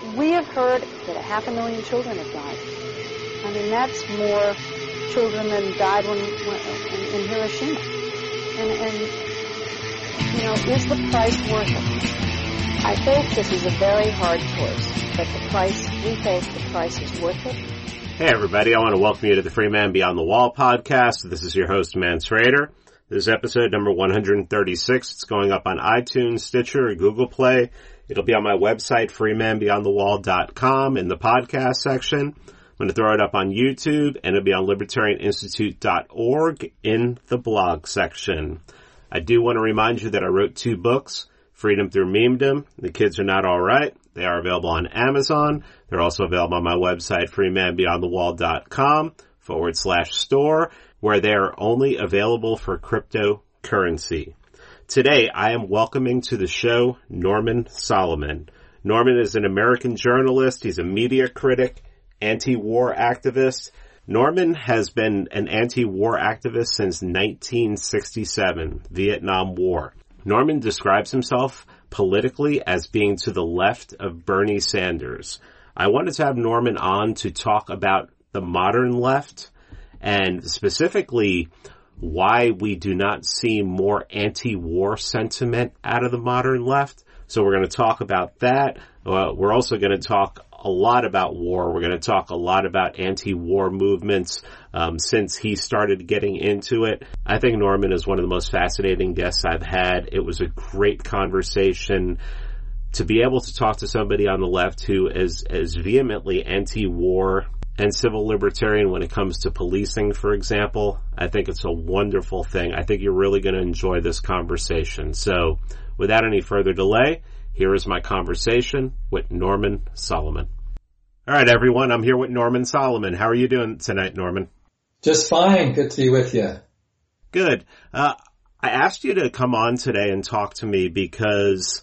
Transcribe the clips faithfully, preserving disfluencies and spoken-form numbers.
we have heard that a half a million children have died. I mean, that's more children than died when, when in, in Hiroshima. And, and, you know, is the price worth it? I think this is a very hard choice, but the price, we think the price is worth it. Hey everybody, I want to welcome you to the Free Man Beyond the Wall podcast. This is your host, Mance Raider. This is episode number one hundred thirty-six. It's going up on iTunes, Stitcher, or Google Play. It'll be on my website, free man beyond the wall dot com, in the podcast section. I'm going to throw it up on YouTube, and it'll be on libertarian institute dot org in the blog section. I do want to remind you that I wrote two books, Freedom Through Memedom, The Kids Are Not All Right. They are available on Amazon. They're also available on my website, free man beyond the wall dot com forward slash store, where they are only available for cryptocurrency. Today, I am welcoming to the show Norman Solomon. Norman is an American journalist. He's a media critic, anti-war activist. Norman has been an anti-war activist since nineteen sixty-seven, Vietnam War. Norman describes himself politically as being to the left of Bernie Sanders. I wanted to have Norman on to talk about the modern left and specifically why we do not see more anti-war sentiment out of the modern left. So we're going to talk about that. Uh, we're also going to talk a lot about war. We're going to talk a lot about anti-war movements um, since he started getting into it. I think Norman is one of the most fascinating guests I've had. It was a great conversation. To be able to talk to somebody on the left who is as vehemently anti-war and civil libertarian when it comes to policing, for example, I think it's a wonderful thing. I think you're really going to enjoy this conversation. So without any further delay, here is my conversation with Norman Solomon. All right, everyone, I'm here with Norman Solomon. How are you doing tonight, Norman? Just fine. Good to be with you. Good. Uh, I asked you to come on today and talk to me because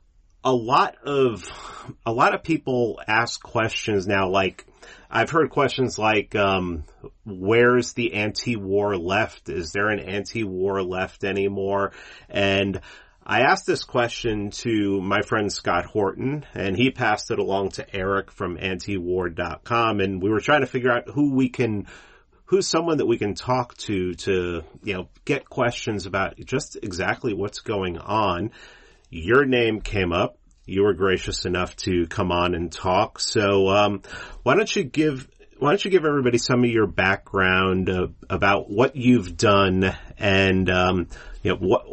a lot of, a lot of people ask questions now, like, I've heard questions like, um, where's the anti-war left? Is there an anti-war left anymore? And I asked this question to my friend Scott Horton, and he passed it along to Eric from anti war dot com, and we were trying to figure out who we can, who's someone that we can talk to to, you know, get questions about just exactly what's going on. Your name came up. You were gracious enough to come on and talk. So, um, why don't you give, why don't you give everybody some of your background uh, about what you've done and, um, you know, what,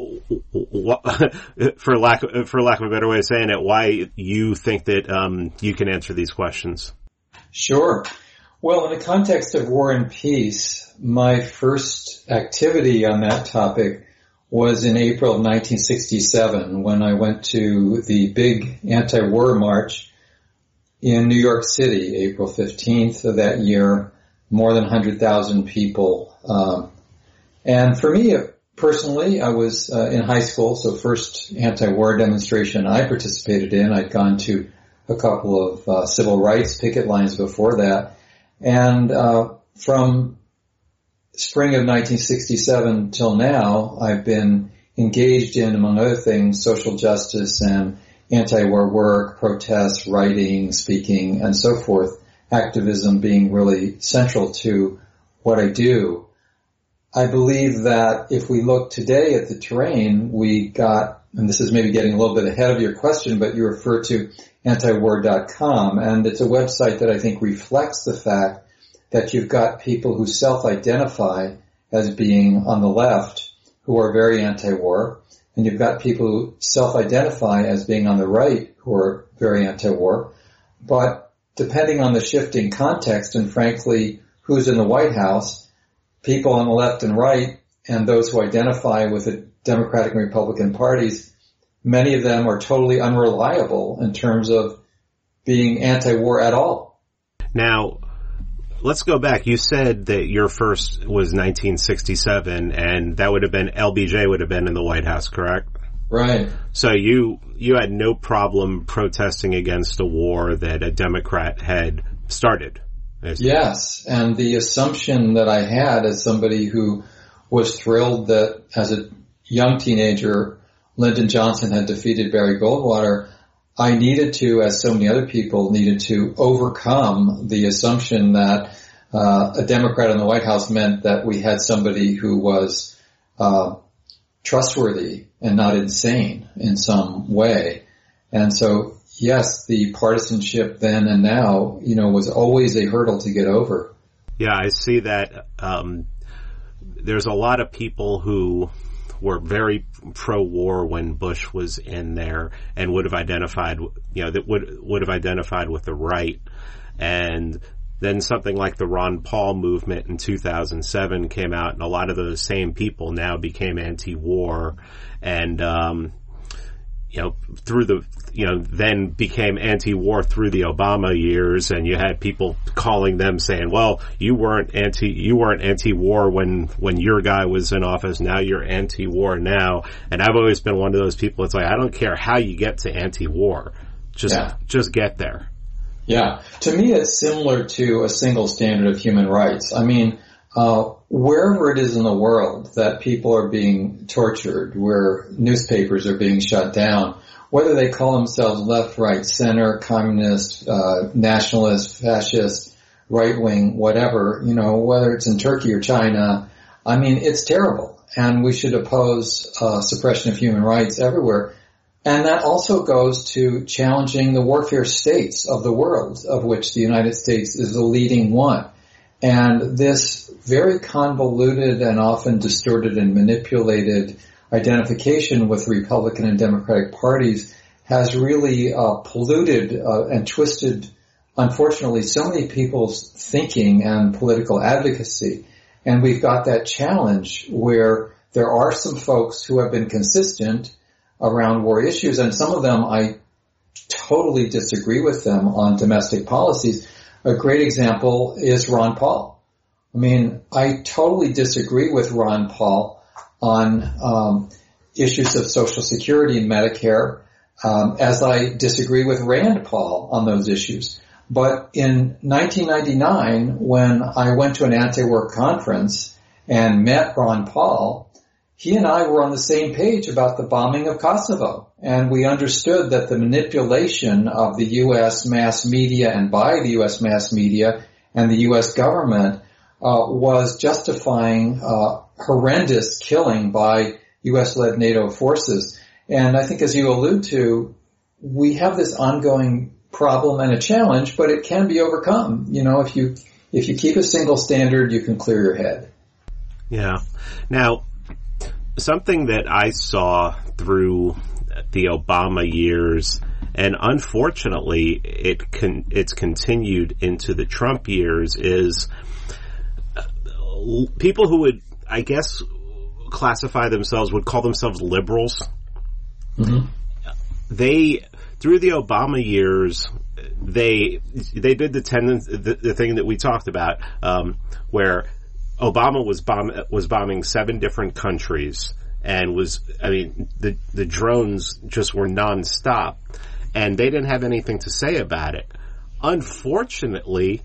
what, for lack, for lack of a better way of saying it, why you think that, um, you can answer these questions. Sure. Well, in the context of War and Peace, my first activity on that topic was in April of nineteen sixty-seven when I went to the big anti-war march in New York City, April fifteenth of that year, more than one hundred thousand people. Um, and for me, personally, I was uh, in high school, so first anti-war demonstration I participated in. I'd gone to a couple of uh, civil rights picket lines before that. And uh, from spring of nineteen sixty-seven till now, I've been engaged in, among other things, social justice and anti-war work, protests, writing, speaking, and so forth, activism being really central to what I do. I believe that if we look today at the terrain, we got, and this is maybe getting a little bit ahead of your question, but you refer to anti war dot com, and it's a website that I think reflects the fact that you've got people who self-identify as being on the left who are very anti-war, and you've got people who self-identify as being on the right who are very anti-war. But depending on the shifting context and, frankly, who's in the White House, people on the left and right and those who identify with the Democratic and Republican parties, many of them are totally unreliable in terms of being anti-war at all. Now, let's go back. You said that your first was nineteen sixty-seven, and that would have been, L B J would have been in the White House, correct? Right. So you you had no problem protesting against a war that a Democrat had started. Yes, and the assumption that I had as somebody who was thrilled that as a young teenager, Lyndon Johnson had defeated Barry Goldwater, I needed to, as so many other people, needed to overcome the assumption that uh, a Democrat in the White House meant that we had somebody who was uh, trustworthy and not insane in some way. And so, yes, the partisanship then and now, you know, was always a hurdle to get over. Yeah, I see that. Um, there's a lot of people who were very pro-war when Bush was in there and would have identified, you know, that would would have identified with the right. And then something like the Ron Paul movement in two thousand seven came out, and a lot of those same people now became anti-war, and um, you know, through the, you know, then became anti-war through the Obama years, and you had people calling them saying, well, you weren't anti, you weren't anti-war when, when your guy was in office, now you're anti-war now. And I've always been one of those people, it's like, I don't care how you get to anti-war. Just, yeah. just get there. Yeah. To me, it's similar to a single standard of human rights. I mean, Uh, wherever it is in the world that people are being tortured, where newspapers are being shut down, whether they call themselves left, right, center, communist, uh, nationalist, fascist, right wing, whatever, you know, whether it's in Turkey or China, I mean, it's terrible. And we should oppose uh, suppression of human rights everywhere. And that also goes to challenging the warfare states of the world, of which the United States is the leading one. And this very convoluted and often distorted and manipulated identification with Republican and Democratic parties has really uh, polluted uh, and twisted, unfortunately, so many people's thinking and political advocacy. And we've got that challenge where there are some folks who have been consistent around war issues, and some of them I totally disagree with them on domestic policies. A great example is Ron Paul. I mean, I totally disagree with Ron Paul on um, issues of Social Security and Medicare, um, as I disagree with Rand Paul on those issues. But in nineteen ninety-nine, when I went to an anti-war conference and met Ron Paul, he and I were on the same page about the bombing of Kosovo. And we understood that the manipulation of the U S mass media and by the U S mass media and the U S government uh, was justifying uh, horrendous killing by U S-led NATO forces. And I think, as you allude to, we have this ongoing problem and a challenge, but it can be overcome. You know, if you if you keep a single standard, you can clear your head. Yeah. Now, something that I saw through the Obama years, and unfortunately it con- it's continued into the Trump years, is uh, people who would, I guess, classify themselves, would call themselves liberals. Mm-hmm. They, through the Obama years, they they did the tendency, the, the thing that we talked about, um, where Obama was bomb was bombing seven different countries, and was, I mean, the the drones just were nonstop, and they didn't have anything to say about it. Unfortunately,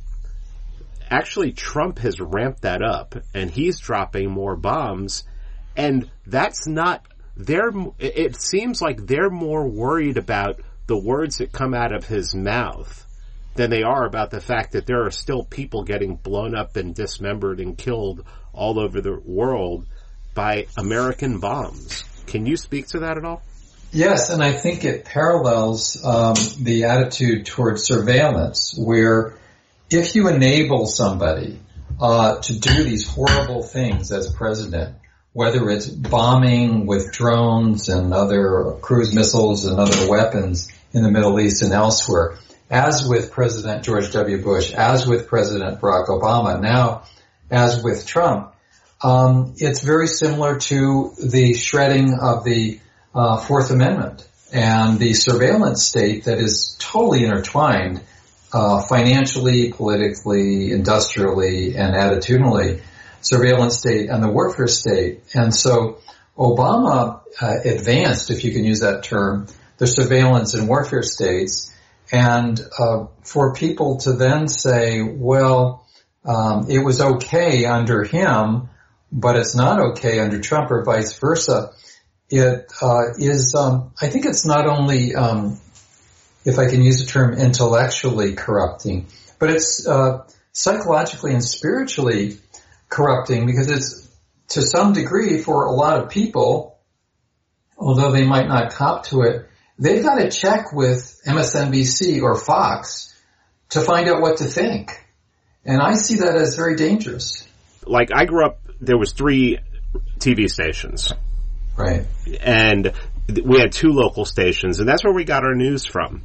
actually, Trump has ramped that up, and he's dropping more bombs, and that's not. They're. It seems like they're more worried about the words that come out of his mouth than they are about the fact that there are still people getting blown up and dismembered and killed all over the world by American bombs. Can you speak to that at all? Yes, and I think it parallels um, the attitude towards surveillance, where if you enable somebody uh, to do these horrible things as president, whether it's bombing with drones and other cruise missiles and other weapons in the Middle East and elsewhere, as with President George W. Bush, as with President Barack Obama, now as with Trump, um, it's very similar to the shredding of the uh, Fourth Amendment and the surveillance state that is totally intertwined uh, financially, politically, industrially, and attitudinally, surveillance state and the warfare state. And so Obama uh, advanced, if you can use that term, the surveillance and warfare states. And uh, for people to then say, well, um, it was okay under him, but it's not okay under Trump, or vice versa, it uh, is, um, I think it's not only um, if I can use the term, intellectually corrupting, but it's uh, psychologically and spiritually corrupting, because it's, to some degree, for a lot of people, although they might not cop to it, they've got to check with M S N B C or Fox to find out what to think. And I see that as very dangerous. Like, I grew up, there was three T V stations. Right. And we had two local stations, and that's where we got our news from.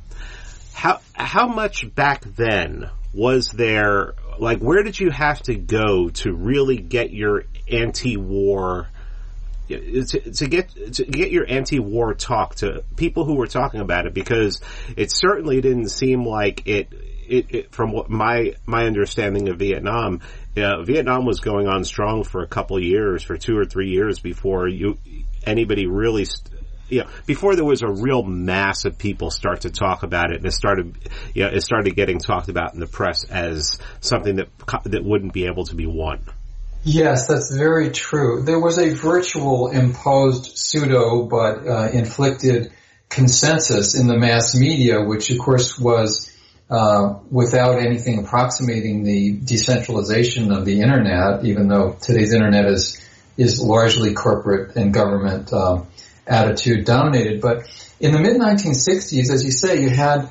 How how much back then was there, like, where did you have to go to really get your anti-war, to, to get to get your anti-war talk to people who were talking about it? Because it certainly didn't seem like it, it, it from what my, my understanding of Vietnam, uh, Vietnam was going on strong for a couple of years, for two or three years before you, anybody really, st- you know, before there was a real mass of people start to talk about it, and it started, you know, it started getting talked about in the press as something that that wouldn't be able to be won. Yes, that's very true. There was a virtual imposed pseudo but uh, inflicted consensus in the mass media, which of course was uh, without anything approximating the decentralization of the internet, even though today's internet is is largely corporate and government um, attitude dominated. But in the mid nineteen sixties, as you say, you had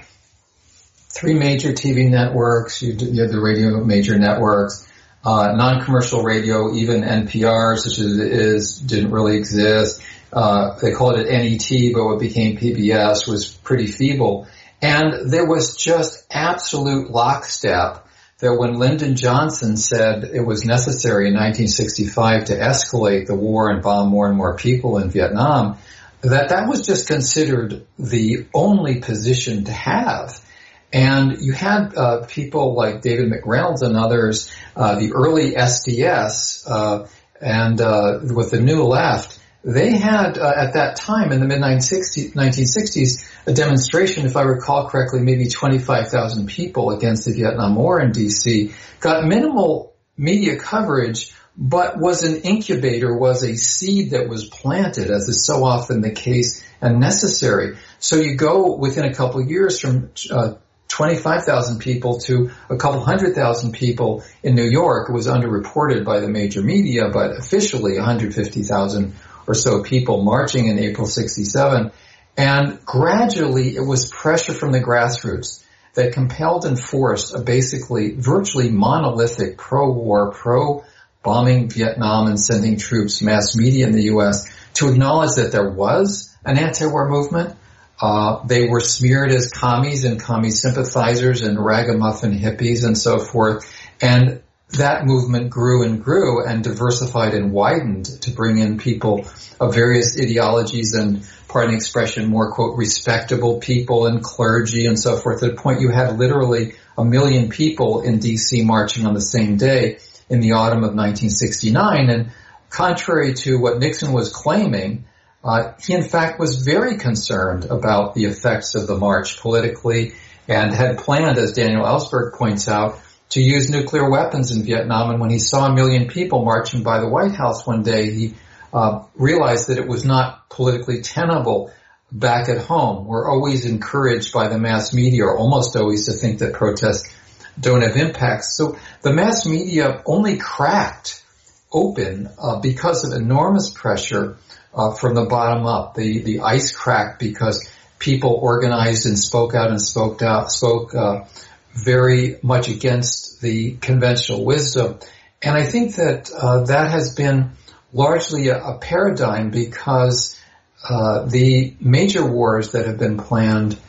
three major T V networks, you, you had the radio major networks, uh, non-commercial radio, even N P R, such as it is, didn't really exist. Uh, they called it N E T, but what became P B S was pretty feeble. And there was just absolute lockstep that when Lyndon Johnson said it was necessary in nineteen sixty-five to escalate the war and bomb more and more people in Vietnam, that that was just considered the only position to have. And you had uh, people like David McReynolds and others, uh, the early S D S, uh, and uh, with the New Left, they had uh, at that time in the mid nineteen sixties a demonstration, if I recall correctly, maybe twenty-five thousand people against the Vietnam War in D C, got minimal media coverage, but was an incubator, was a seed that was planted, as is so often the case and necessary. So you go within a couple of years from uh, twenty-five thousand people to a couple hundred thousand people in New York. It was underreported by the major media, but officially one hundred fifty thousand or so people marching in April sixty-seven. And gradually it was pressure from the grassroots that compelled and forced a basically virtually monolithic pro-war, pro-bombing Vietnam and sending troops mass media in the U S to acknowledge that there was an anti-war movement. Uh, they were smeared as commies and commie sympathizers and ragamuffin hippies and so forth. And that movement grew and grew and diversified and widened to bring in people of various ideologies and, pardon the expression, more, quote, respectable people and clergy and so forth. At a point you had literally a million people in D C marching on the same day in the autumn of nineteen sixty-nine. And contrary to what Nixon was claiming, uh, he in fact was very concerned about the effects of the march politically and had planned, as Daniel Ellsberg points out, to use nuclear weapons in Vietnam. And when he saw a million people marching by the White House one day, he uh, realized that it was not politically tenable back at home. We're always encouraged by the mass media, or almost always, to think that protests don't have impacts. So the mass media only cracked open uh, because of enormous pressure uh, from the bottom up. The, the ice cracked because people organized and spoke out and spoke out, spoke uh, very much against the conventional wisdom. And I think that uh, that has been largely a, a paradigm, because uh, the major wars that have been planned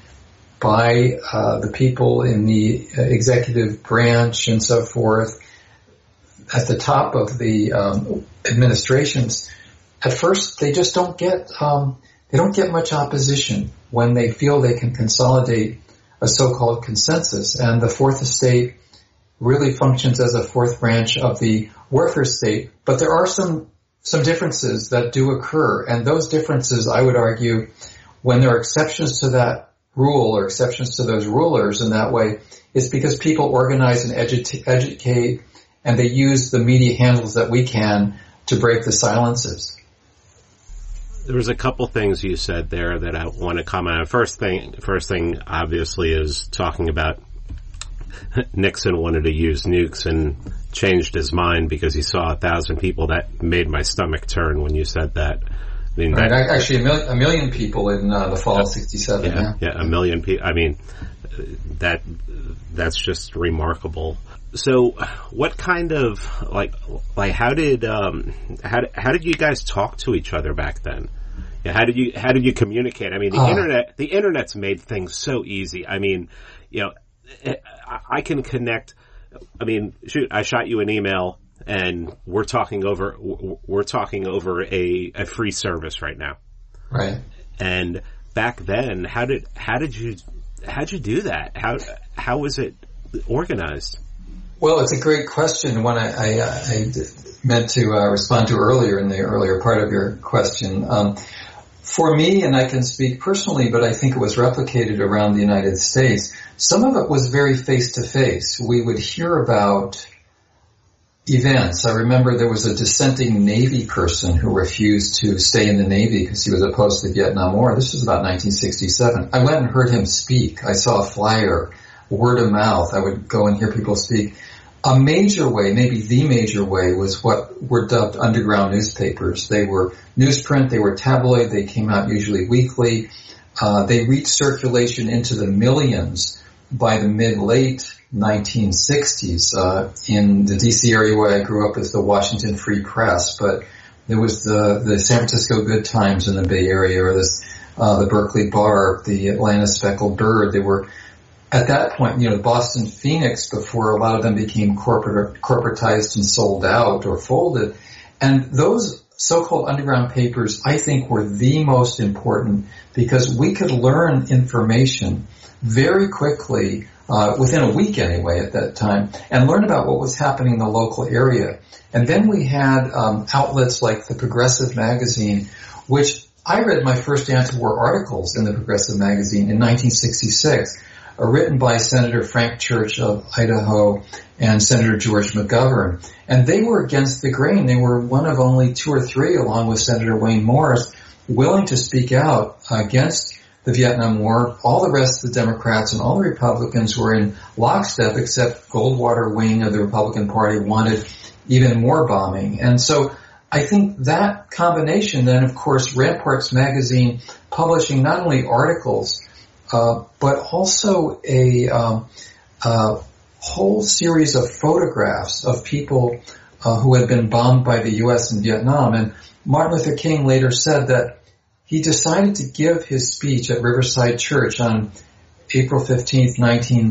by uh, the people in the executive branch and so forth at the top of the um, administrations, at first they just don't get um, they don't get much opposition when they feel they can consolidate a so-called consensus. And the fourth estate really functions as a fourth branch of the warfare state. But there are some some differences that do occur, and those differences, I would argue, when there are exceptions to that rule or exceptions to those rulers in that way, is because people organize and edu- educate, and they use the media handles that we can to break the silences. There was a couple things you said there that I want to comment on. First thing, first thing obviously is talking about Nixon wanted to use nukes and changed his mind because he saw a thousand people. That made my stomach turn when you said that. I mean, right, that, actually, a, mil- a million people in uh, the fall of sixty-seven. Yeah, yeah, yeah, a million people. I mean, that that's just remarkable. So, what kind of like like how did um how how did you guys talk to each other back then? Yeah, how did you how did you communicate? I mean, the uh, internet the internet's made things so easy. I mean, you know, I can connect. I mean, shoot, I shot you an email. And we're talking over, we're talking over a, a free service right now. Right. And back then, how did, how did you, how'd you do that? How, how was it organized? Well, it's a great question. One I, I, I meant to uh, respond to earlier in the earlier part of your question. Um, for me, and I can speak personally, but I think it was replicated around the United States. Some of it was very face to face. We would hear about events. I remember there was a dissenting Navy person who refused to stay in the Navy because he was opposed to the Vietnam War. This was about nineteen sixty-seven. I went and heard him speak. I saw a flyer, word of mouth. I would go and hear people speak. A major way, maybe the major way, was what were dubbed underground newspapers. They were newsprint, they were tabloid, they came out usually weekly. Uh, they reached circulation into the millions by the mid-late nineteen sixties. Uh, in the D C area where I grew up is the Washington Free Press, but there was the, the San Francisco Good Times in the Bay Area, or this, uh, the Berkeley Barb, the Atlanta Speckled Bird. They were, at that point, you know, Boston Phoenix, before a lot of them became corporate, corporatized and sold out or folded. And those so-called underground papers, I think, were the most important because we could learn information very quickly, uh, within a week anyway at that time, and learn about what was happening in the local area. And then we had um, outlets like the Progressive Magazine, which I read my first anti-war articles in the Progressive Magazine in nineteen sixty-six, uh, written by Senator Frank Church of Idaho and Senator George McGovern. And they were against the grain. They were one of only two or three, along with Senator Wayne Morris, willing to speak out against the Vietnam War. All the rest of the Democrats and all the Republicans were in lockstep, except Goldwater wing of the Republican Party wanted even more bombing. And so I think that combination, then of course Ramparts Magazine publishing not only articles, uh, but also a um, uh, whole series of photographs of people uh, who had been bombed by the U S in Vietnam. And Martin Luther King later said that he decided to give his speech at Riverside Church on April fifteenth, nineteen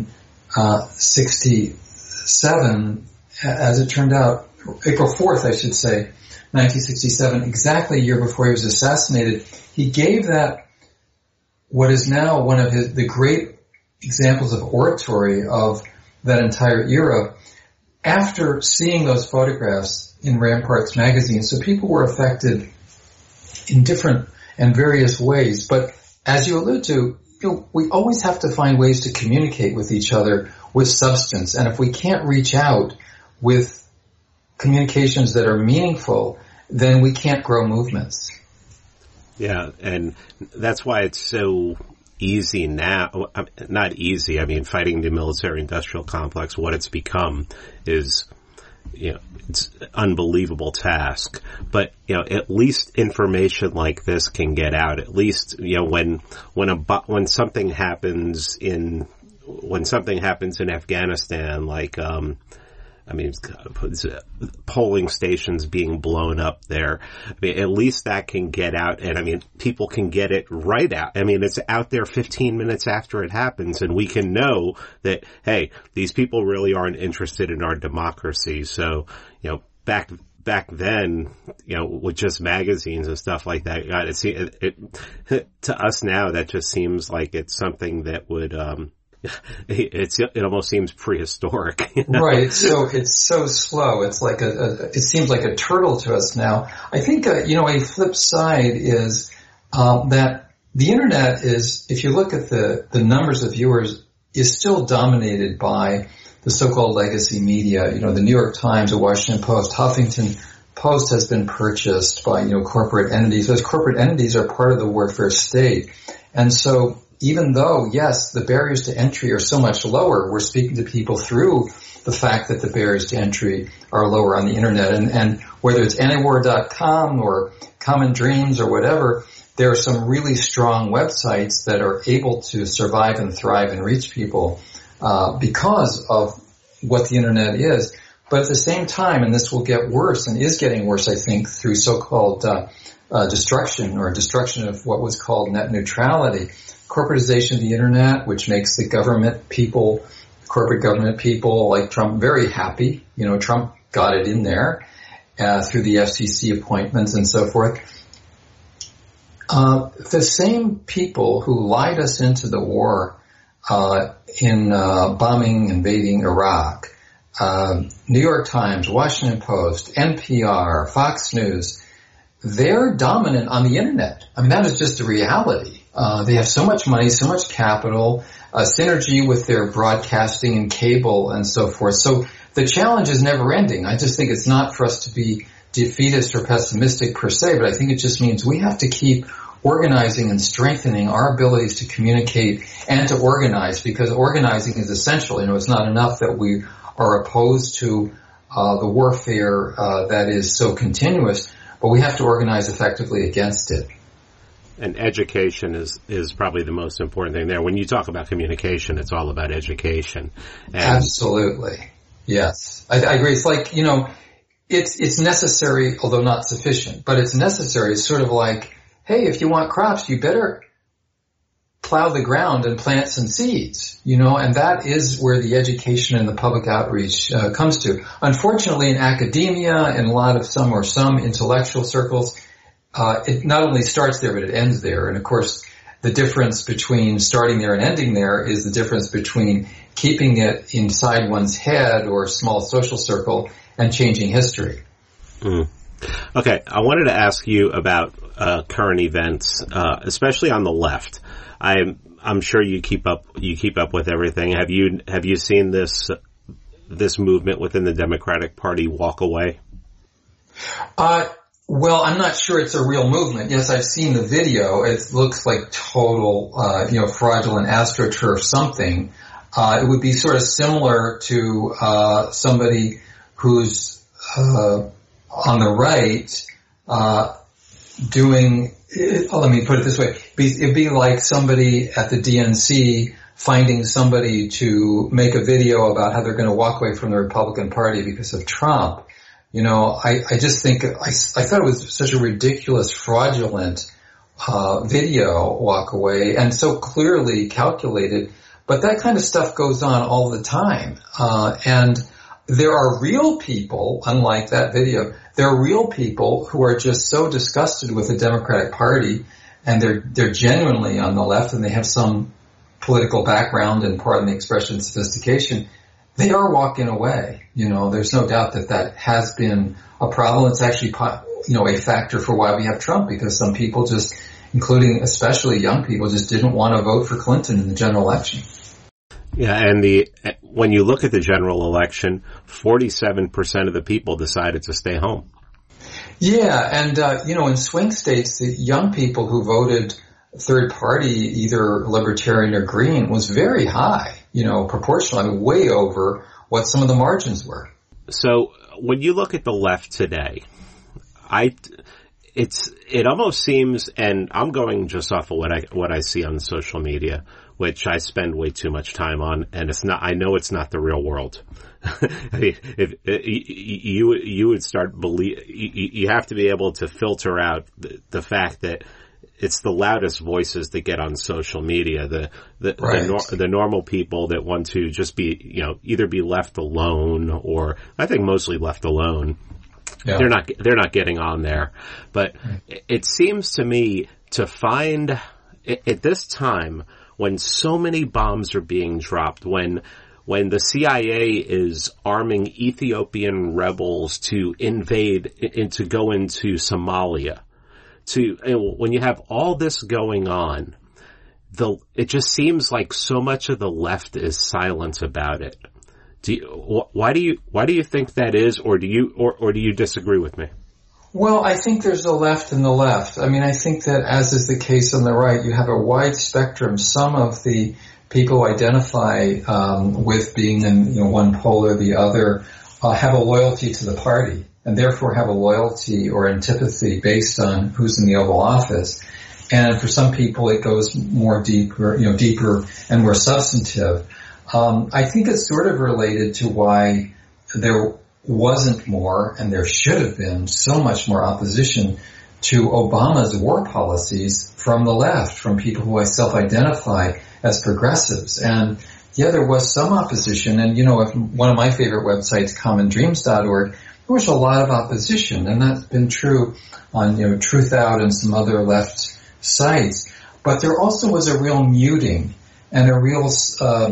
sixty-seven, as it turned out, April fourth, I should say, nineteen sixty-seven, exactly a year before he was assassinated. He gave that, what is now one of his, the great examples of oratory of that entire era, after seeing those photographs in Ramparts Magazine. So people were affected in different and various ways. But as you allude to, you know, we always have to find ways to communicate with each other with substance. And if we can't reach out with communications that are meaningful, then we can't grow movements. Yeah, and that's why it's so easy now. Not easy, I mean, fighting the military-industrial complex, what it's become is, you know, it's an unbelievable task. But, you know, at least information like this can get out. At least, you know, when, when a, when something happens in, when something happens in Afghanistan, like, um, I mean, polling stations being blown up there. I mean, at least that can get out, and I mean, people can get it right out. I mean, it's out there fifteen minutes after it happens, and we can know that, hey, these people really aren't interested in our democracy. So, you know, back back then, you know, with just magazines and stuff like that, God, it, it, it to us now, that just seems like it's something that would, um, It's it almost seems prehistoric, you know? Right? It's so it's so slow. It's like a, a it seems like a turtle to us now. I think uh, you know a flip side is um, that the internet is, if you look at the the numbers of viewers, is still dominated by the so-called legacy media. You know, the New York Times, the Washington Post, Huffington Post has been purchased by, you know, corporate entities. Those corporate entities are part of the warfare state. And so even though, yes, the barriers to entry are so much lower, we're speaking to people through the fact that the barriers to entry are lower on the internet. And, and whether it's antiwar dot com or Common Dreams or whatever, there are some really strong websites that are able to survive and thrive and reach people uh, because of what the internet is. But at the same time, and this will get worse and is getting worse, I think, through so-called uh, uh, destruction or destruction of what was called net neutrality, corporatization of the internet, which makes the government people, corporate government people like Trump very happy. You know, Trump got it in there uh, through the F C C appointments and so forth. Uh, the same people who lied us into the war uh, in uh, bombing, invading Iraq, uh, New York Times, Washington Post, N P R, Fox News, they're dominant on the internet. I mean, that is just a reality. Uh, they have so much money, so much capital, uh, synergy with their broadcasting and cable and so forth. So the challenge is never ending. I just think it's not for us to be defeatist or pessimistic per se, but I think it just means we have to keep organizing and strengthening our abilities to communicate and to organize, because organizing is essential. You know, it's not enough that we are opposed to uh, the warfare uh, that is so continuous, but we have to organize effectively against it. And education is, is probably the most important thing there. When you talk about communication, it's all about education. And absolutely. Yes. I, I agree. It's like, you know, it's, it's necessary, although not sufficient, but it's necessary. It's sort of like, hey, if you want crops, you better plow the ground and plant some seeds, you know, and that is where the education and the public outreach uh, comes to. Unfortunately, in academia and a lot of some or some intellectual circles, uh, it not only starts there, but it ends there. And of course, the difference between starting there and ending there is the difference between keeping it inside one's head or a small social circle and changing history. Mm. Okay, I wanted to ask you about uh, current events, uh, especially on the left. I'm I'm sure you keep up you keep up with everything. Have you have you seen this this movement within the Democratic Party walk away? Uh, well, I'm not sure it's a real movement. Yes, I've seen the video. It looks like total, uh, you know, fraudulent astroturf something. Uh, it would be sort of similar to uh, somebody who's uh, on the right uh, doing. Oh, let me put it this way. It'd be like somebody at the D N C finding somebody to make a video about how they're going to walk away from the Republican Party because of Trump. You know, I, I just think, I, I thought it was such a ridiculous, fraudulent uh video walk away and so clearly calculated. But that kind of stuff goes on all the time. Uh and there are real people, unlike that video, there are real people who are just so disgusted with the Democratic Party, and they're they're genuinely on the left, and they have some political background and, pardon the expression, sophistication. They are walking away. You know, there's no doubt that that has been a problem. It's actually, you know, a factor for why we have Trump, because some people just, including especially young people, just didn't want to vote for Clinton in the general election. Yeah, and the when you look at the general election, forty-seven percent of the people decided to stay home. Yeah, and, uh, you know, in swing states, the young people who voted third party, either Libertarian or Green, was very high, you know, proportionally, I mean, way over what some of the margins were. So when you look at the left today, I, it's, it almost seems, and I'm going just off of what I, what I see on social media, which I spend way too much time on, and it's not, I know it's not the real world. I mean, if, if you, you would start believe, you, you have to be able to filter out the, the fact that it's the loudest voices that get on social media, the, the, right. the, nor, the normal people that want to just be, you know, either be left alone or, I think mostly left alone. Yeah. They're not, they're not getting on there. But right. It seems to me to find, at this time, when so many bombs are being dropped, when when the C I A is arming Ethiopian rebels to invade and to go into Somalia, to when you have all this going on, the it just seems like so much of the left is silent about it. Do you, why do you why do you think that is, or do you or, or do you disagree with me? Well, I think there's the left and the left. I mean, I think that, as is the case on the right, you have a wide spectrum. Some of the people who identify um, with being in, you know, one pole or the other uh, have a loyalty to the party, and therefore have a loyalty or antipathy based on who's in the Oval Office. And for some people, it goes more deeper, you know, deeper and more substantive. Um, I think it's sort of related to why there wasn't more, and there should have been so much more opposition to Obama's war policies from the left, from people who I self-identify as progressives. And yeah, there was some opposition. And, you know, if one of my favorite websites, common dreams dot org, there was a lot of opposition, and that's been true on, you know, Truth Out and some other left sites. But there also was a real muting and a real uh,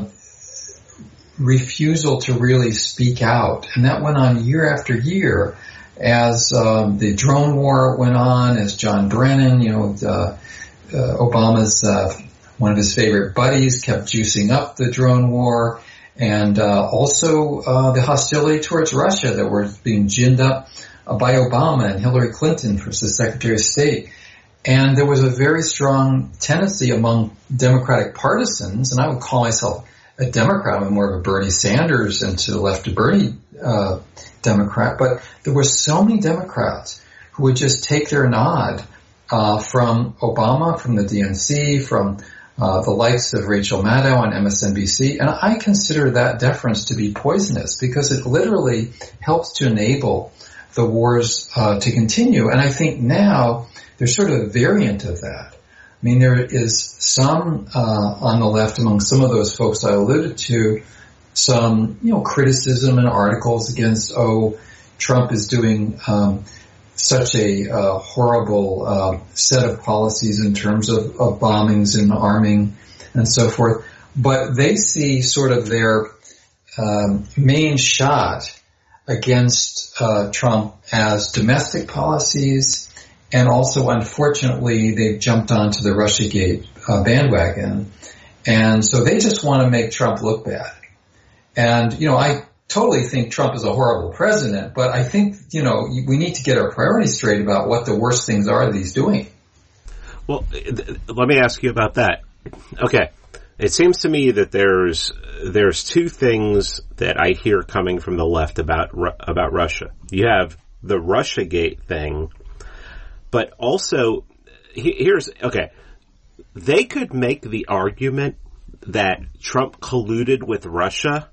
refusal to really speak out. And that went on year after year as um, the drone war went on, as John Brennan, you know, the, uh, Obama's uh, one of his favorite buddies, kept juicing up the drone war, and uh, also uh, the hostility towards Russia that was being ginned up uh, by Obama and Hillary Clinton for the Secretary of State. And there was a very strong tendency among Democratic partisans, and I would call myself a Democrat. I'm more of a Bernie Sanders and to the left of Bernie uh, Democrat, but there were so many Democrats who would just take their nod uh, from Obama, from the D N C, from uh, the likes of Rachel Maddow on M S N B C, and I consider that deference to be poisonous because it literally helps to enable the wars uh, to continue. And I think now there's sort of a variant of that. I mean, there is some uh, on the left among some of those folks I alluded to, some, you know, criticism and articles against, oh, Trump is doing um, such a uh, horrible uh, set of policies in terms of, of bombings and arming and so forth. But they see sort of their um, main shot against uh, Trump as domestic policies. And also, unfortunately, they've jumped onto the Russiagate uh, bandwagon. And so they just want to make Trump look bad. And, you know, I totally think Trump is a horrible president, but I think, you know, we need to get our priorities straight about what the worst things are that he's doing. Well, let me ask you about that. Okay. It seems to me that there's there's two things that I hear coming from the left about about Russia. You have the Russiagate thing. But also, here's, okay, they could make the argument that Trump colluded with Russia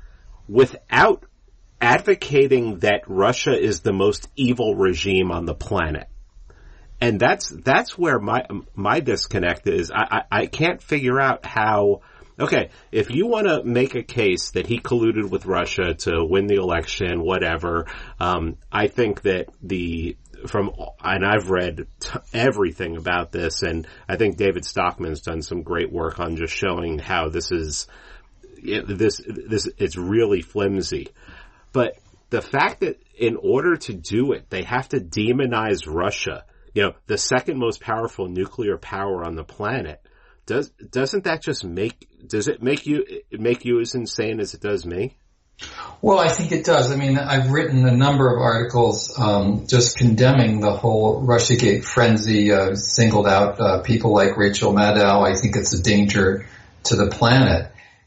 without advocating that Russia is the most evil regime on the planet. And that's, that's where my, my disconnect is. I, I, I can't figure out how, okay, if you want to make a case that he colluded with Russia to win the election, whatever, um, I think that the, from, and I've read t- everything about this, and I think David Stockman's done some great work on just showing how this is, this, this, it's really flimsy. But the fact that in order to do it, they have to demonize Russia, you know, the second most powerful nuclear power on the planet, does, doesn't that just make, does it make you, make you as insane as it does me? Well, I think it does. I mean, I've written a number of articles um, just condemning the whole Russiagate frenzy, uh, singled out uh, people like Rachel Maddow. I think it's a danger to the planet.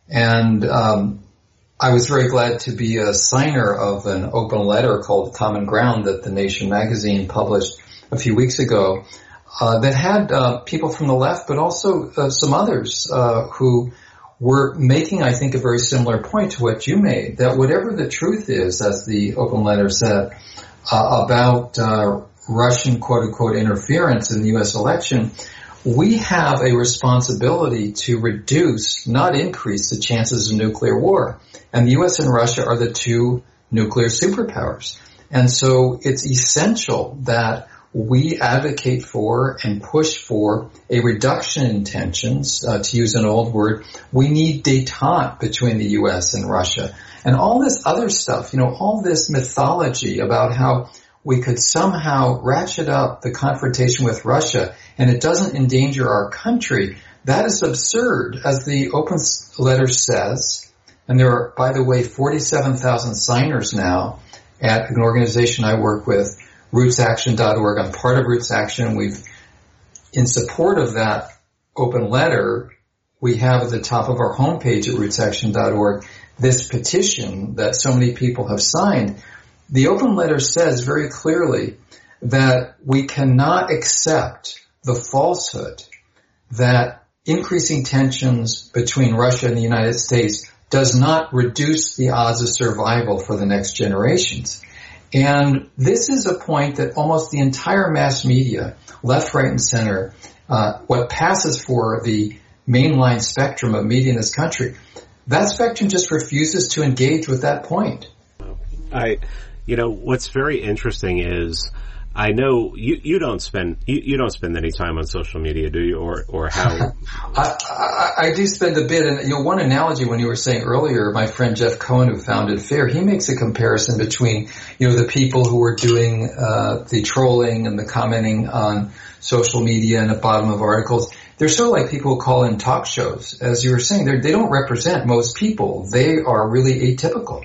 And um, I was very glad to be a signer of an open letter called Common Ground that The Nation magazine published a few weeks ago uh, that had uh, people from the left, but also uh, some others uh, who were making, I think, a very similar point to what you made, that whatever the truth is, as the open letter said, uh, about uh, Russian quote-unquote interference in the U S election, we have a responsibility to reduce, not increase, the chances of nuclear war. And the U S and Russia are the two nuclear superpowers. And so it's essential that we advocate for and push for a reduction in tensions, uh, to use an old word. We need détente between the U S and Russia. And all this other stuff, you know, all this mythology about how we could somehow ratchet up the confrontation with Russia and it doesn't endanger our country, that is absurd. As the open letter says, and there are, by the way, forty-seven thousand signers now at an organization I work with, roots action dot org. I'm part of Roots Action. We've, in support of that open letter, we have at the top of our homepage at roots action dot org this petition that so many people have signed. The open letter says very clearly that we cannot accept the falsehood that increasing tensions between Russia and the United States does not reduce the odds of survival for the next generations. And this is a point that almost the entire mass media, left, right, and center, uh, what passes for the mainline spectrum of media in this country, that spectrum just refuses to engage with that point. I, you know, what's very interesting is, I know you, you don't spend you, you don't spend any time on social media, do you? Or or how? I, I, I do spend a bit, and you know, one analogy when you were saying earlier, my friend Jeff Cohen, who founded FAIR, he makes a comparison between you know the people who are doing uh, the trolling and the commenting on social media and at the bottom of articles. They're sort of like people who call in talk shows, as you were saying. They they don't represent most people. They are really atypical.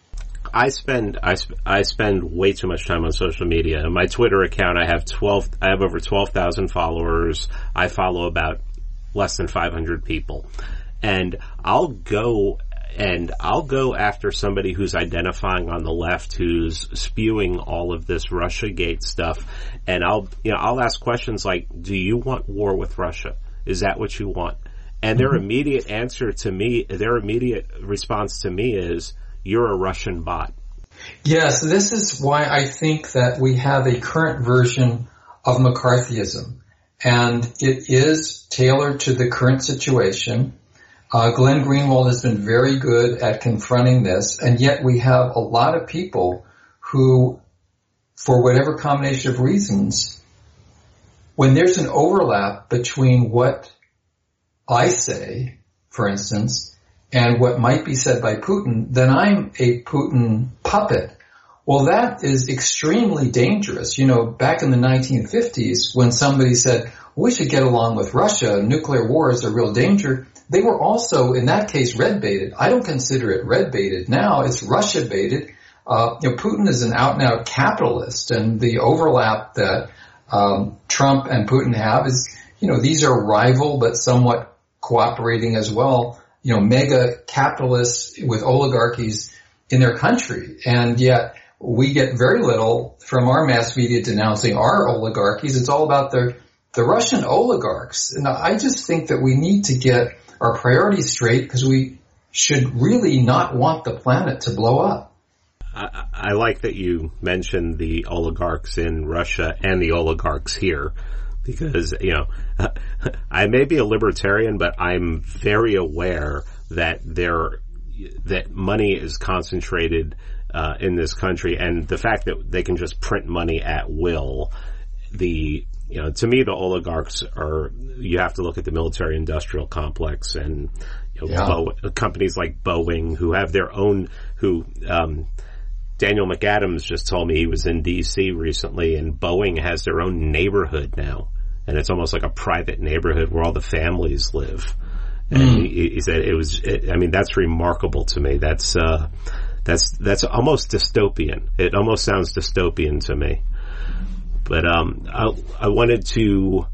I spend I, sp- I spend way too much time on social media. On my Twitter account, I have twelve. I have over twelve thousand followers. I follow about less than five hundred people, and I'll go and I'll go after somebody who's identifying on the left, who's spewing all of this RussiaGate stuff, and I'll you know I'll ask questions like, "Do you want war with Russia? Is that what you want?" And their immediate answer to me, their immediate response to me is, "You're a Russian bot." Yes, this is why I think that we have a current version of McCarthyism, and it is tailored to the current situation. Uh, Glenn Greenwald has been very good at confronting this, and yet we have a lot of people who, for whatever combination of reasons, when there's an overlap between what I say, for instance, and what might be said by Putin, then I'm a Putin puppet. Well, that is extremely dangerous. You know, back in the nineteen fifties, when somebody said, we should get along with Russia, nuclear war is a real danger, they were also, in that case, red-baited. I don't consider it red-baited. Now it's Russia-baited. Uh, you know, Putin is an out-and-out capitalist, and the overlap that um, Trump and Putin have is, you know, these are rival but somewhat cooperating as well, you know, mega capitalists with oligarchies in their country. And yet we get very little from our mass media denouncing our oligarchies. It's all about the, the Russian oligarchs. And I just think that we need to get our priorities straight, because we should really not want the planet to blow up. I, I like that you mentioned the oligarchs in Russia and the oligarchs here. Because, you know, I may be a libertarian, but I'm very aware that there, that money is concentrated, uh, in this country, and the fact that they can just print money at will, the, you know, to me the oligarchs are, you have to look at the military industrial complex and, you know, yeah. Bo- companies like Boeing who have their own, who, um, Daniel McAdams just told me he was in D C recently, and Boeing has their own neighborhood now. And it's almost like a private neighborhood where all the families live. And mm. he, he said it was, it, I mean, that's remarkable to me. That's, uh, that's, that's almost dystopian. It almost sounds dystopian to me. But, um, I, I wanted to,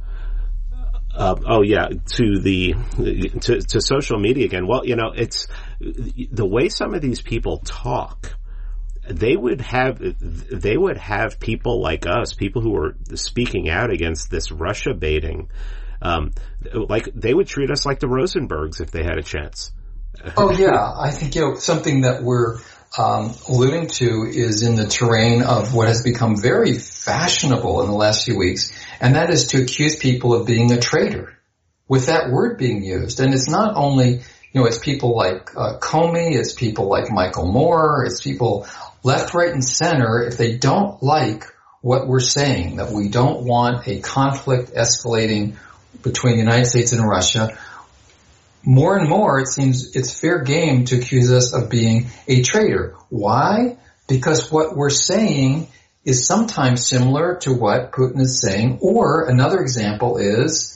uh, oh yeah, to the, to, to social media again. Well, you know, it's the way some of these people talk. They would have, they would have people like us, people who are speaking out against this Russia baiting, um, like they would treat us like the Rosenbergs if they had a chance. Oh yeah, I think, you know, something that we're um, alluding to is in the terrain of what has become very fashionable in the last few weeks, and that is to accuse people of being a traitor, with that word being used. And it's not only, you know, it's people like uh, Comey, it's people like Michael Moore, it's people left, right, and center. If they don't like what we're saying, that we don't want a conflict escalating between the United States and Russia, more and more it seems it's fair game to accuse us of being a traitor. Why? Because what we're saying is sometimes similar to what Putin is saying. Or another example is,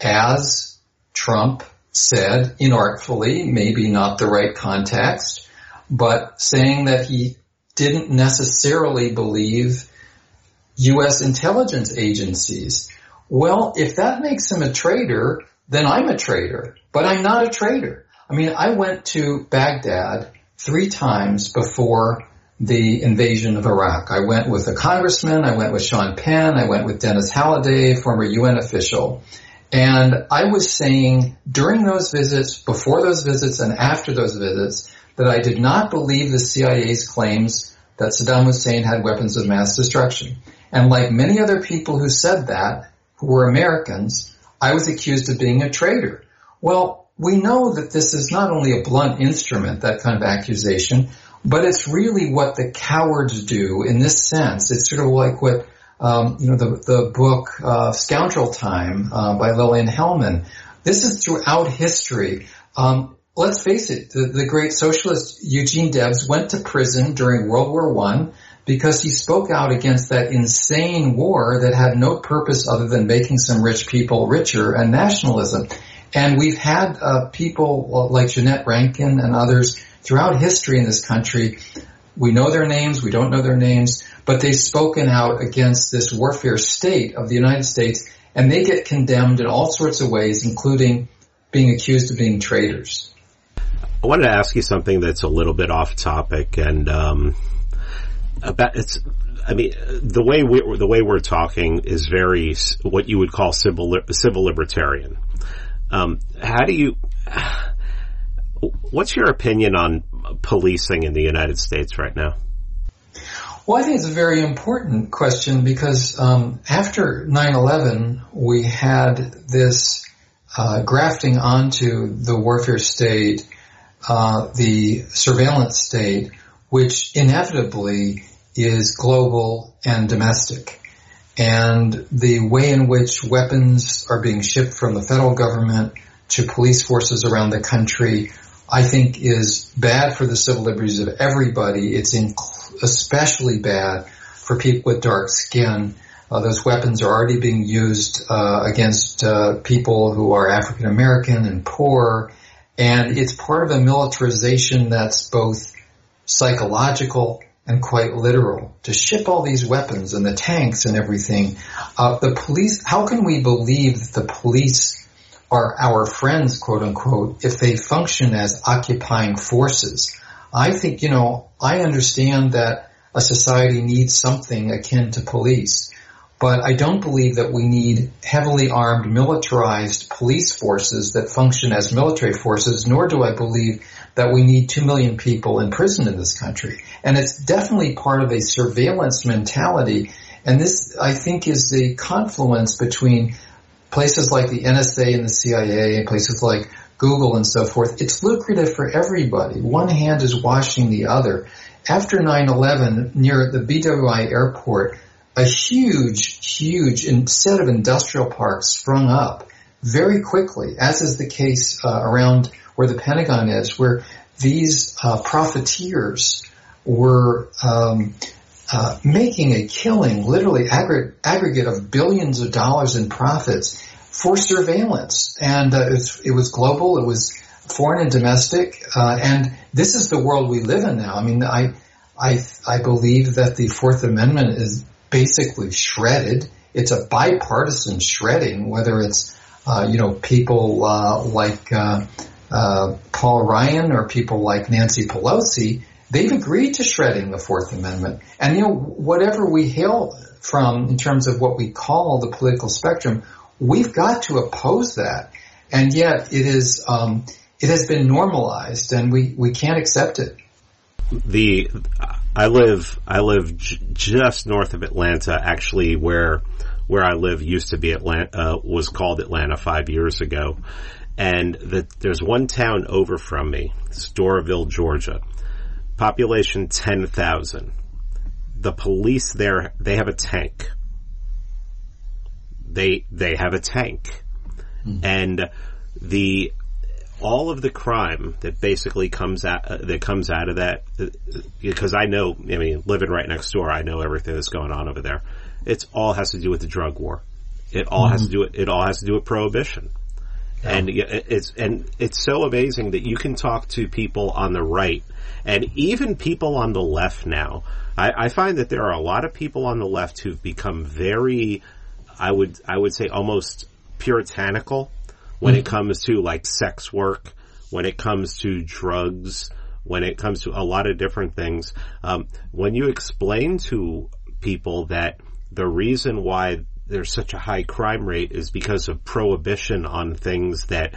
as Trump said inartfully, maybe not the right context, but saying that he didn't necessarily believe U S intelligence agencies. Well, if that makes him a traitor, then I'm a traitor, but I'm not a traitor. I mean, I went to Baghdad three times before the invasion of Iraq. I went with a congressman, I went with Sean Penn, I went with Dennis Halliday, former U N official. And I was saying during those visits, before those visits, and after those visits, that I did not believe the C I A's claims that Saddam Hussein had weapons of mass destruction. And like many other people who said that, who were Americans, I was accused of being a traitor. Well, we know that this is not only a blunt instrument, that kind of accusation, but it's really what the cowards do in this sense. It's sort of like what, um, you know, the, the book, uh, Scoundrel Time, uh, by Lillian Hellman. This is throughout history. Um, let's face it, the, the great socialist Eugene Debs went to prison during World War One because he spoke out against that insane war that had no purpose other than making some rich people richer and nationalism. And we've had uh, people like Jeanette Rankin and others throughout history in this country. We know their names, we don't know their names, but they've spoken out against this warfare state of the United States, and they get condemned in all sorts of ways, including being accused of being traitors. I wanted to ask you something that's a little bit off topic, and um, about it's. I mean, the way we the way we're talking is very what you would call civil civil libertarian. Um, how do you? What's your opinion on policing in the United States right now? Well, I think it's a very important question because um, after nine eleven, we had this uh, grafting onto the warfare state, uh, the surveillance state, which inevitably is global and domestic. And the way in which weapons are being shipped from the federal government to police forces around the country, I think is bad for the civil liberties of everybody. It's in especially bad for people with dark skin. Uh, those weapons are already being used uh, against uh, people who are African American and poor. And it's part of a militarization that's both psychological and quite literal. To ship all these weapons and the tanks and everything, uh, the police, how can we believe that the police are our friends, quote unquote, if they function as occupying forces? I think, you know, I understand that a society needs something akin to police, but I don't believe that we need heavily armed, militarized police forces that function as military forces, nor do I believe that we need two million people in prison in this country. And it's definitely part of a surveillance mentality. And this, I think, is the confluence between places like the N S A and the C I A and places like Google and so forth. It's lucrative for everybody. One hand is washing the other. After nine eleven, near the B W I airport, a huge, huge set of industrial parks sprung up very quickly, as is the case uh, around where the Pentagon is, where these uh, profiteers were um, uh, making a killing, literally aggr- aggregate of billions of dollars in profits for surveillance. And uh, it, was, it was global, it was foreign and domestic, uh, and this is the world we live in now. I mean, I, I, I believe that the Fourth Amendment is basically shredded. It's a bipartisan shredding, whether it's, uh, you know, people uh, like uh, uh, Paul Ryan or people like Nancy Pelosi. They've agreed to shredding the Fourth Amendment. And, you know, whatever we hail from in terms of what we call the political spectrum, we've got to oppose that. And yet it is, um, it has been normalized, and we, we can't accept it. The, I live, I live j- just north of Atlanta, actually, where, where I live used to be Atlanta, uh, was called Atlanta five years ago. And the, there's one town over from me, it's Doraville, Georgia. Population ten thousand. The police there, they have a tank. They, they have a tank. Mm. And the, all of the crime that basically comes out, uh, that comes out of that, uh, because I know, I mean, living right next door, I know everything that's going on over there. It's all has to do with the drug war. It all mm-hmm. has to do with, it all has to do with prohibition. And it's and it's so amazing that you can talk to people on the right and even people on the left now. I, I find that there are a lot of people on the left who've become very, I would I would say, almost puritanical when mm-hmm. it comes to like sex work, when it comes to drugs, when it comes to a lot of different things. Um, when you explain to people that the reason why there's such a high crime rate is because of prohibition on things that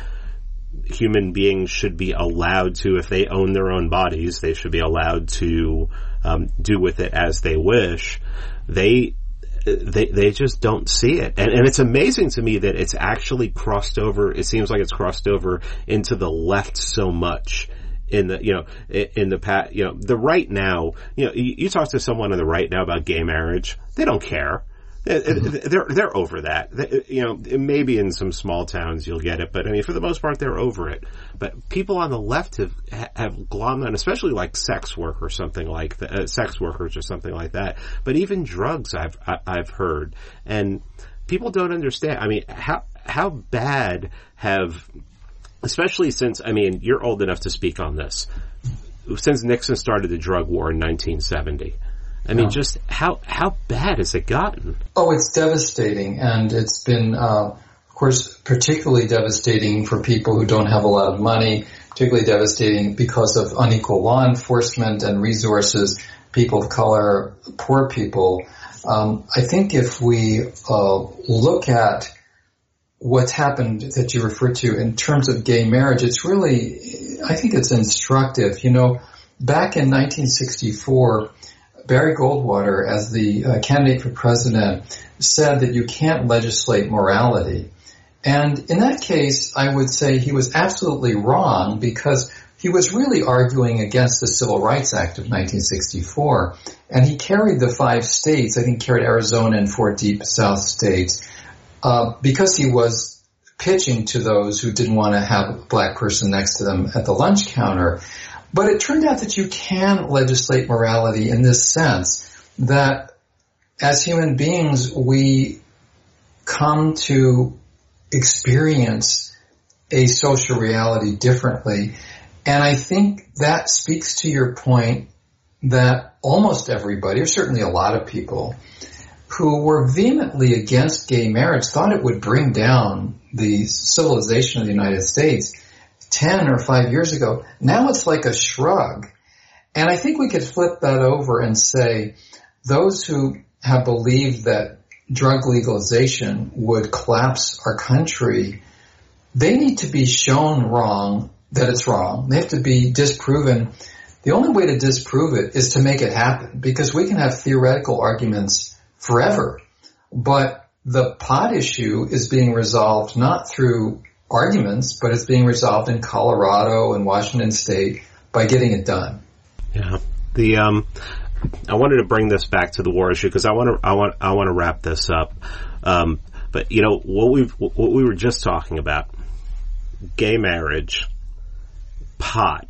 human beings should be allowed to, if they own their own bodies, they should be allowed to um, do with it as they wish. They they they just don't see it. And, and it's amazing to me that it's actually crossed over, it seems like it's crossed over into the left so much. In the, you know, in the past, you know, the right now, you know, you, you talk to someone on the right now about gay marriage, they don't care. They're, they're over that. They, you know, maybe in some small towns you'll get it, but I mean, for the most part, they're over it. But people on the left have, have glommed on, especially like sex work or something like that, uh, sex workers or something like that. But even drugs, I've, I, I've heard. And people don't understand. I mean, how, how bad have, especially since, I mean, you're old enough to speak on this, since Nixon started the drug war in nineteen seventy. I mean, yeah. just how how bad has it gotten? Oh, it's devastating, and it's been, uh, of course, particularly devastating for people who don't have a lot of money, particularly devastating because of unequal law enforcement and resources, people of color, poor people. Um, I think if we uh, look at what's happened that you referred to in terms of gay marriage, it's really, I think it's instructive. You know, back in nineteen sixty-four, Barry Goldwater, as the uh, candidate for president, said that you can't legislate morality. And in that case, I would say he was absolutely wrong because he was really arguing against the Civil Rights Act of nineteen sixty-four. And he carried the five states, I think carried Arizona and four deep South states, uh, because he was pitching to those who didn't want to have a black person next to them at the lunch counter. But it turned out that you can legislate morality in this sense, that as human beings, we come to experience a social reality differently. And I think that speaks to your point that almost everybody, or certainly a lot of people, who were vehemently against gay marriage thought it would bring down the civilization of the United States ten or five years ago. Now it's like a shrug. And I think we could flip that over and say those who have believed that drug legalization would collapse our country, they need to be shown wrong, that it's wrong. They have to be disproven. The only way to disprove it is to make it happen, because we can have theoretical arguments forever. But the pot issue is being resolved not through arguments, but it's being resolved in Colorado and Washington State by getting it done. Yeah. The um I wanted to bring this back to the war issue because I want to I want I want to wrap this up. Um but you know what we what we were just talking about, gay marriage, pot,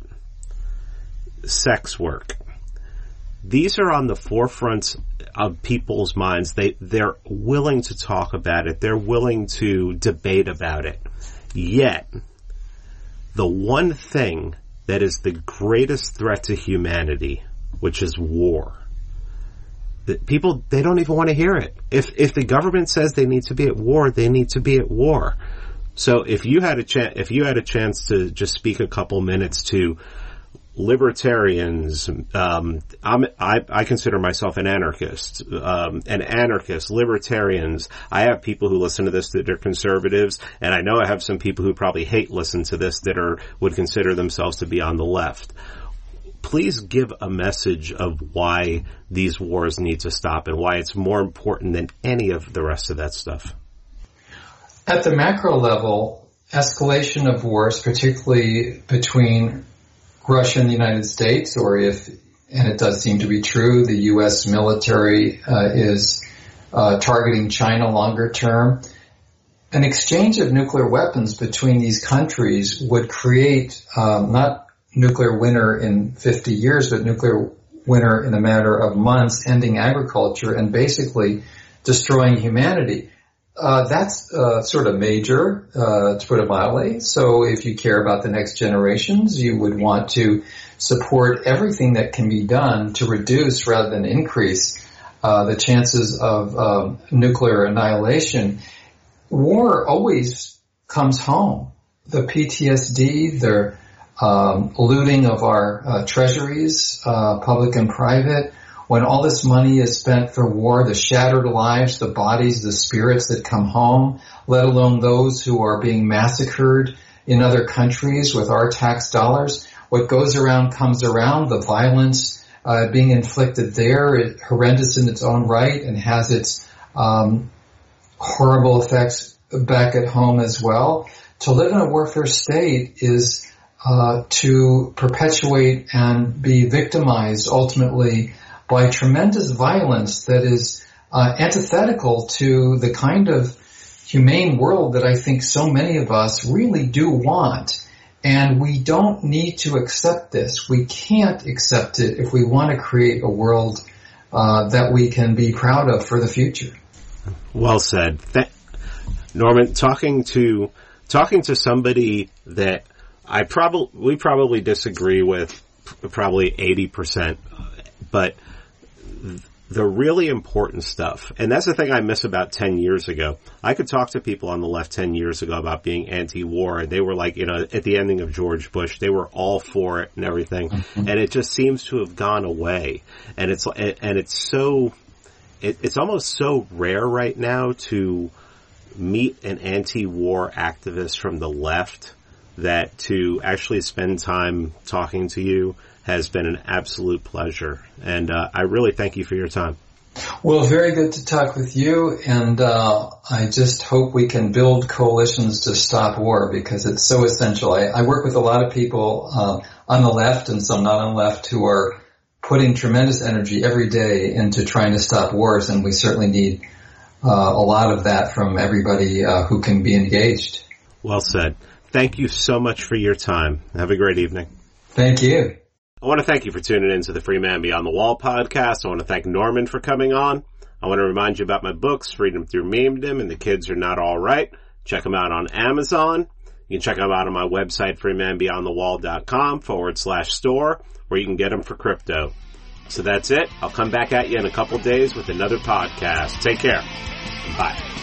sex work. These are on the forefronts of people's minds. They they're willing to talk about it. They're willing to debate about it. Yet, the one thing that is the greatest threat to humanity, which is war, that people, they don't even want to hear it. If if the government says they need to be at war, they need to be at war. So if you had a chance, if you had a chance to just speak a couple minutes to libertarians, um, I'm, I, I consider myself an anarchist, um, an anarchist, libertarians. I have people who listen to this that are conservatives, and I know I have some people who probably hate listen to this that are, would consider themselves to be on the left. Please give a message of why these wars need to stop and why it's more important than any of the rest of that stuff. At the macro level, escalation of wars, particularly between Russia and the United States, or if, and it does seem to be true, the U S military uh, is uh, targeting China longer term. An exchange of nuclear weapons between these countries would create um, not nuclear winter in fifty years, but nuclear winter in a matter of months, ending agriculture and basically destroying humanity. uh, that's uh, sort of major, uh, to put it mildly. So if you care about the next generations, you would want to support everything that can be done to reduce rather than increase uh, the chances of um, nuclear annihilation. War always comes home. The P T S D, the um, looting of our uh, treasuries, uh, public and private, when all this money is spent for war, the shattered lives, the bodies, the spirits that come home, let alone those who are being massacred in other countries with our tax dollars. What goes around comes around. The violence uh, being inflicted there is horrendous in its own right and has its um, horrible effects back at home as well. To live in a warfare state is uh, to perpetuate and be victimized ultimately by tremendous violence that is uh, antithetical to the kind of humane world that I think so many of us really do want. And we don't need to accept this. We can't accept it if we want to create a world uh, that we can be proud of for the future. Well said. Th- Norman, talking to talking to somebody that I probably we probably disagree with probably eighty percent, but the really important stuff, and that's the thing I miss about ten years ago. I could talk to people on the left ten years ago about being anti-war, and they were like, you know, at the ending of George Bush, they were all for it and everything, mm-hmm. and it just seems to have gone away. And it's and it's so, it, it's almost so rare right now to meet an anti-war activist from the left that to actually spend time talking to you has been an absolute pleasure. And uh, I really thank you for your time. Well, very good to talk with you, and uh, I just hope we can build coalitions to stop war because it's so essential. I, I work with a lot of people uh, on the left and some not on the left who are putting tremendous energy every day into trying to stop wars, and we certainly need uh, a lot of that from everybody uh, who can be engaged. Well said. Thank you so much for your time. Have a great evening. Thank you. I want to thank you for tuning in to the Free Man Beyond the Wall podcast. I want to thank Norman for coming on. I want to remind you about my books, Freedom Through Memedom and The Kids Are Not All Right. Check them out on Amazon. You can check them out on my website, freemanbeyondthewall.com forward slash store, where you can get them for crypto. So that's it. I'll come back at you in a couple days with another podcast. Take care. Bye.